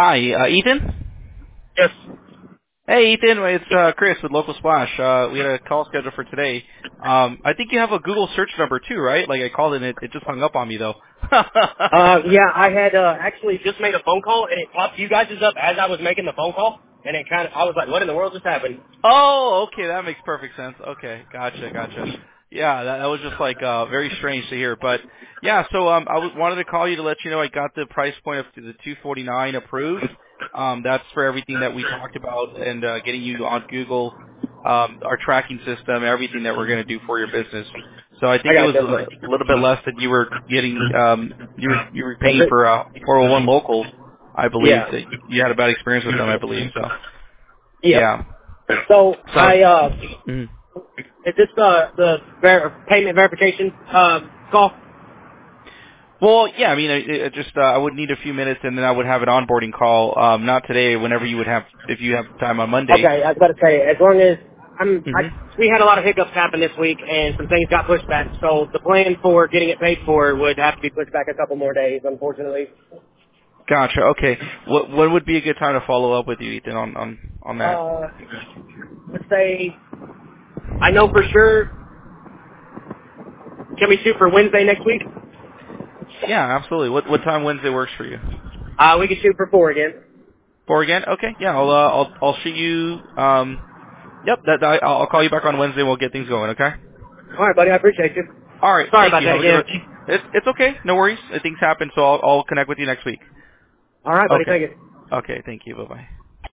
Hi, Ethan? Yes. Hey, Ethan, it's Chris with Local Splash. We had a call scheduled for today. I think you have a Google search number too, right? Like I called it, it just hung up on me though. Yeah, I had actually just made a phone call, and it popped you guys up as I was making the phone call, and it I was like, what in the world just happened? Oh, okay, that makes perfect sense. Okay, gotcha. Yeah, that was just like very strange to hear, but yeah. So wanted to call you to let you know I got the price point up to the 249 approved. That's for everything that we talked about and getting you on Google, our tracking system, everything that we're going to do for your business. So I I think it got was you. a little bit less than you were getting. You were paying for 401 local, I believe. Yeah. That you had a bad experience with them, I believe. So Yep. yeah. So, So. Mhm. is this payment verification call? Well, yeah, I mean, it just I would need a few minutes, and then I would have an onboarding call. Not today, whenever you would have, if you have time on Monday. Okay, I was about to say, as long as Hmm. we had a lot of hiccups happen this week, and some things got pushed back, so the plan for getting it paid for would have to be pushed back a couple more days, unfortunately. Gotcha. Okay. When would be a good time to follow up with you, Ethan, on that? Uh, let's say, I know for sure, can we shoot for Wednesday next week? Yeah, absolutely. What time Wednesday works for you? We can shoot for 4 again. 4 again? Okay. Yeah, I'll shoot you. Yep. I'll call you back on Wednesday. We'll get things going. Okay. All right, buddy, I appreciate you. All right. Sorry Thank about you. that Have a good again. rest. It's okay. No worries. Things happen, so I'll connect with you next week. All right, buddy, Okay. thank you. Okay. Thank you. Bye bye.